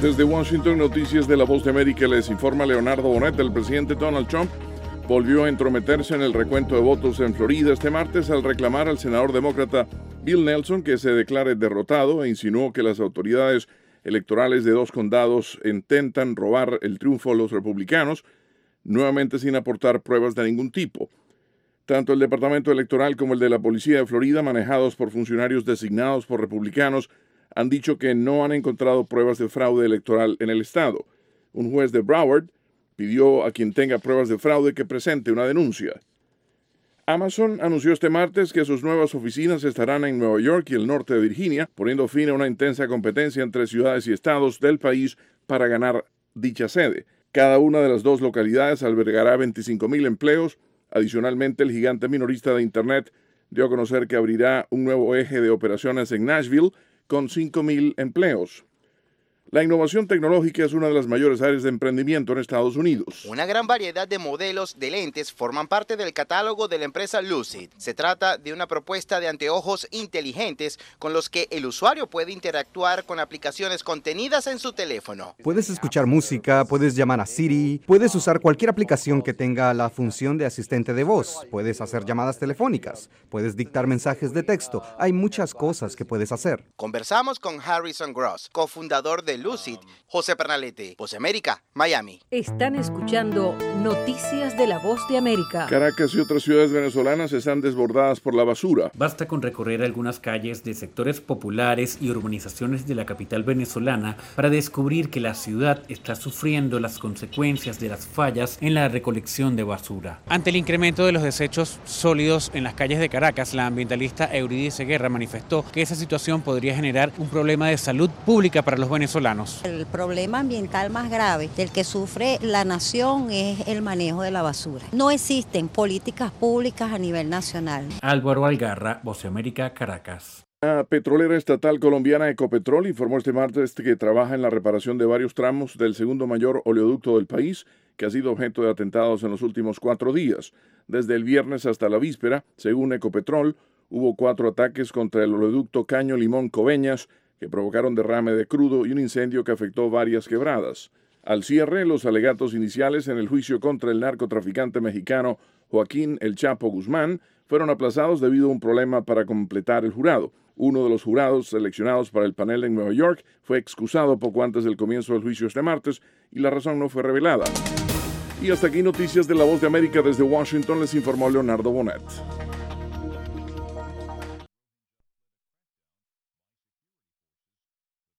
Desde Washington, noticias de La Voz de América, les informa Leonardo Bonet. El presidente Donald Trump volvió a entrometerse en el recuento de votos en Florida este martes al reclamar al senador demócrata Bill Nelson que se declare derrotado e insinuó que las autoridades electorales de dos condados intentan robar el triunfo a los republicanos, nuevamente sin aportar pruebas de ningún tipo. Tanto el Departamento Electoral como el de la Policía de Florida, manejados por funcionarios designados por republicanos, han dicho que no han encontrado pruebas de fraude electoral en el estado. Un juez de Broward pidió a quien tenga pruebas de fraude que presente una denuncia. Amazon anunció este martes que sus nuevas oficinas estarán en Nueva York y el norte de Virginia, poniendo fin a una intensa competencia entre ciudades y estados del país para ganar dicha sede. Cada una de las dos localidades albergará 25,000 empleos. Adicionalmente, el gigante minorista de Internet dio a conocer que abrirá un nuevo eje de operaciones en Nashville con 5,000 empleos. La innovación tecnológica es una de las mayores áreas de emprendimiento en Estados Unidos. Una gran variedad de modelos de lentes forman parte del catálogo de la empresa Lucid. Se trata de una propuesta de anteojos inteligentes con los que el usuario puede interactuar con aplicaciones contenidas en su teléfono. Puedes escuchar música, puedes llamar a Siri, puedes usar cualquier aplicación que tenga la función de asistente de voz, puedes hacer llamadas telefónicas, puedes dictar mensajes de texto. Hay muchas cosas que puedes hacer. Conversamos con Harrison Gross, cofundador de Lucid. José Pernalete, Voz de América, Miami. Están escuchando Noticias de la Voz de América. Caracas y otras ciudades venezolanas están desbordadas por la basura. Basta con recorrer algunas calles de sectores populares y urbanizaciones de la capital venezolana para descubrir que la ciudad está sufriendo las consecuencias de las fallas en la recolección de basura. Ante el incremento de los desechos sólidos en las calles de Caracas, la ambientalista Eurídice Guerra manifestó que esa situación podría generar un problema de salud pública para los venezolanos. El problema ambiental más grave del que sufre la nación es el manejo de la basura. No existen políticas públicas a nivel nacional. Álvaro Algarra, Voz de América, Caracas. La petrolera estatal colombiana Ecopetrol informó este martes que trabaja en la reparación de varios tramos del segundo mayor oleoducto del país, que ha sido objeto de atentados en los últimos 4 días. Desde el viernes hasta la víspera, según Ecopetrol, hubo 4 ataques contra el oleoducto Caño Limón Coveñas, que provocaron derrame de crudo y un incendio que afectó varias quebradas. Al cierre, los alegatos iniciales en el juicio contra el narcotraficante mexicano Joaquín El Chapo Guzmán fueron aplazados debido a un problema para completar el jurado. Uno de los jurados seleccionados para el panel en Nueva York fue excusado poco antes del comienzo del juicio este martes y la razón no fue revelada. Y hasta aquí noticias de La Voz de América. Desde Washington les informó Leonardo Bonet.